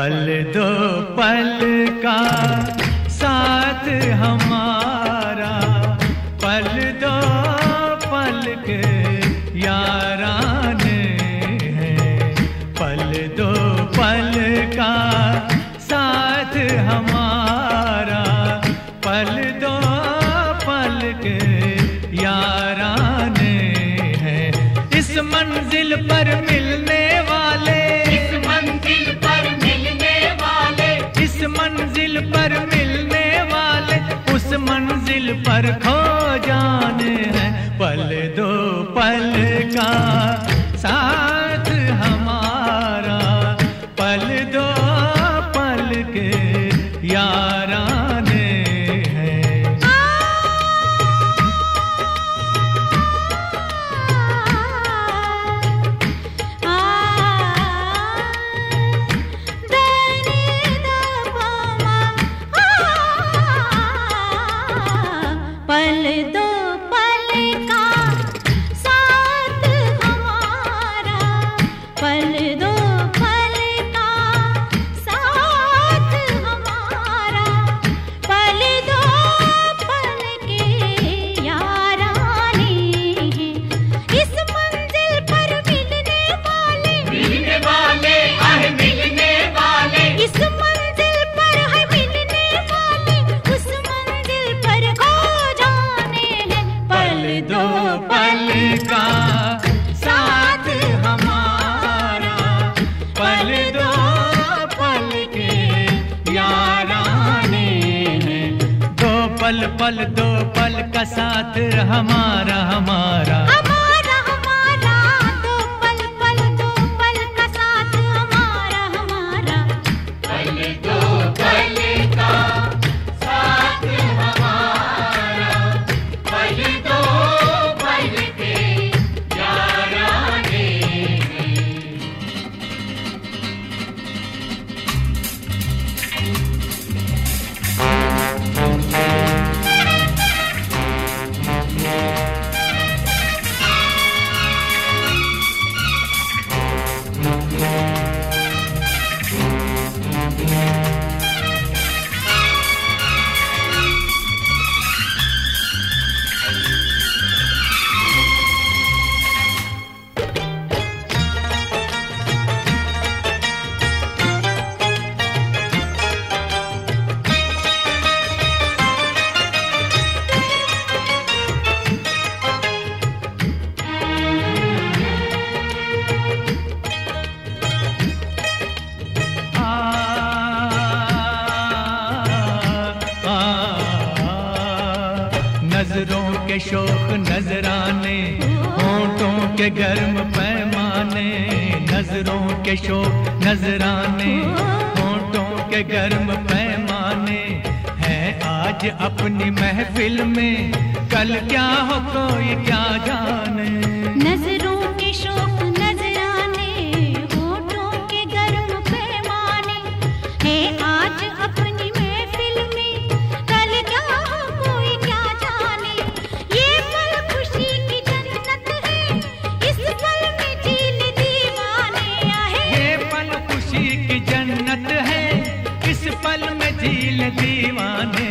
पल दो पल का साथ हमारा, पल दो पल के याराने हैं। पल दो पल का साथ हमारा, पल दो पल के याराने हैं। इस मंजिल पर मिलने वाले, इस मंजिल पर मिलने वाले, इस मंजिल पर मिलने वाले, उस मंजिल पर खो जाने हैं। पल दो पल का साथ हमारा, पल दो पल के याराने हैं। पल दो पल का साथ हमारा, पल दो पल का साथ हमारा, पल दो पल के याराने हैं। इस मंजिल पर मिलने वाले, मिलने वाले, आह मिलने वाले, इस मंजिल पर है मिलने वाले, उस मंजिल पर खो जाने हैं। पल दो पल का साथ हमारा, पल दो पल के याराने हैं। दो पल पल दो पल का साथ हमारा, हमारा हमारा हमारा, दो पल पल दो पल का साथ हमारा, हमारा पल दो पल का साथ हमारा, पल दो पल के याराने हैं। नजरों के शौक नजराने, होंठों के गर्म पैमाने। नजरों के शौक नजराने, होंठों के गर्म पैमाने हैं आज अपनी महफिल में। कल क्या हो कोई क्या जाने। नजरों के शौक नजराने, होठों के गर्म पैमाने हैं आज अपनी महफिल में। कल क्या हो कोई क्या जाने। ये पल खुशी की जन्नत है, इस पल में झील दीवाने आहे। ये पल खुशी की जन्नत है, इस पल में झील दीवाने।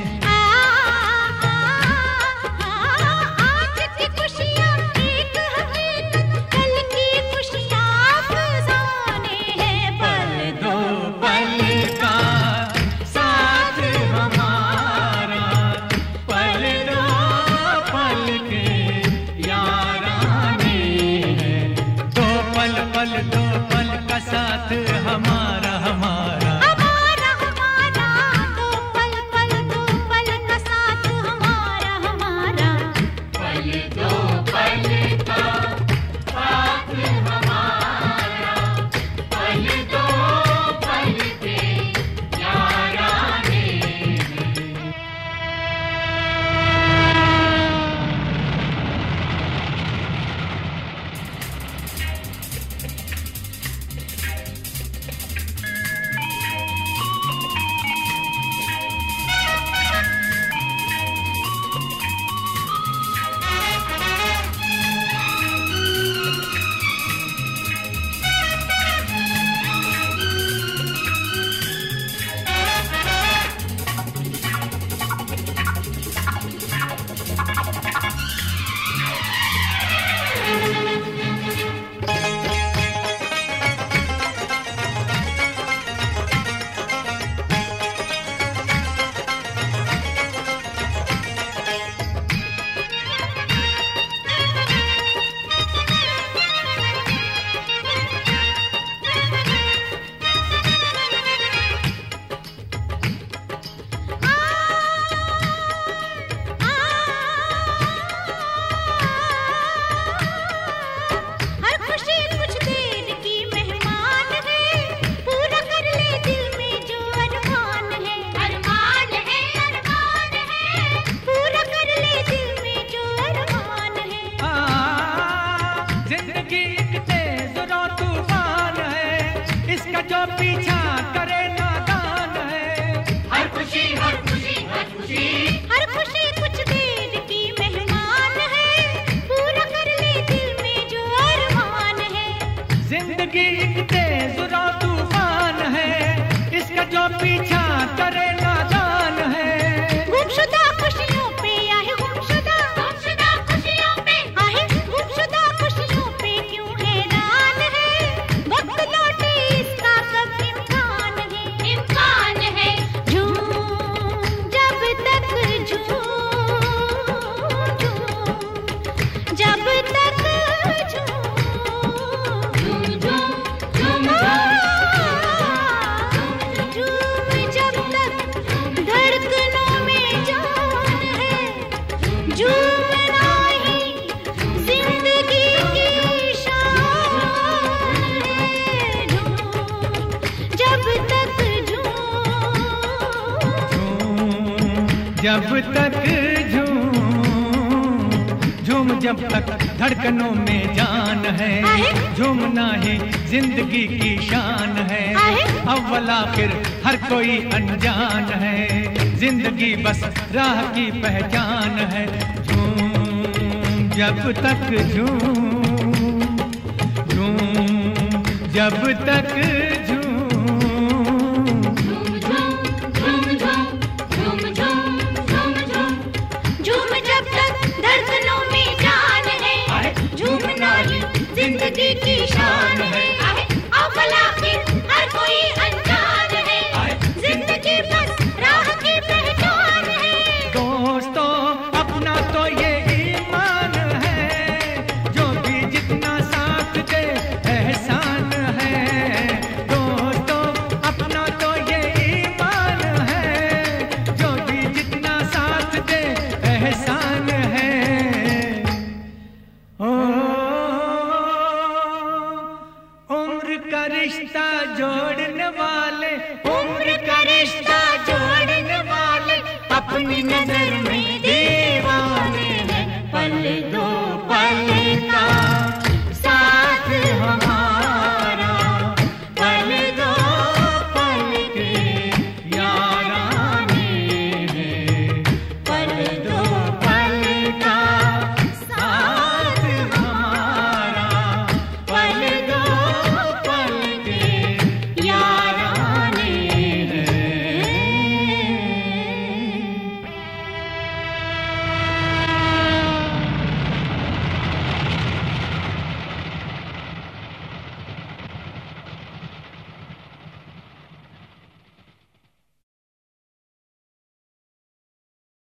आज की खुशियाँ एक हकीकत, कल की खुशियाँ अफसाने हैं। पल दो पल का साथ हमारा, पल दो पल के याराने हैं। दो पल पल दो पल का साथ हमारा, हमारा हमारा हमारा, दो पल पल दो पल का साथ हमारा, हमारा पल दो पल का साथ हमारा, पल दो पल के याराने हैं। जो पीछा करे नादान है। हर खुशी हर खुशी हर खुशी, हर खुशी कुछ देर की मेहमान है, पूरा कर ले दिल में जो अरमान है। जिंदगी एक तेज तूफान है, इसका जो पीछा करे नादान है। गुमशुदा खुशियों पे आहे गुमशुदा खुशियों पे आहे गुमशुदा खुशियों पे क्यों हैरान है। वक्त लौटे इसका कब इम्कान है। झूम जब तक जब तक झूम झूम झूम झूम जब तक धड़कनों में जान है। झूमना ही जिंदगी की शान है। झूम जब तक झूम जब तक धड़कनों में जान है। झूमना ही जिंदगी की शान है। अव्वल आखिर हर कोई अनजान है, जिंदगी बस राह की पहचान है। झूम जब तक जब तक झूम जब तक धड़कनों में जान है। झूमना ही जिंदगी की शान है। अव्वल आखिर हर कोई अनजान है, जिंदगी बस राह की पहचान है। दोस्तों अपना तो ये ईमान है, जो भी जितना साथ दे एहसान है। दोस्तों अपना तो ये ईमान है, जो भी जितना साथ दे एहसान है। ओ उम्र का रिश्ता जोड़ने वाले, उम्र का रिश्ता जोड़ने वाले अपनी नजर में देव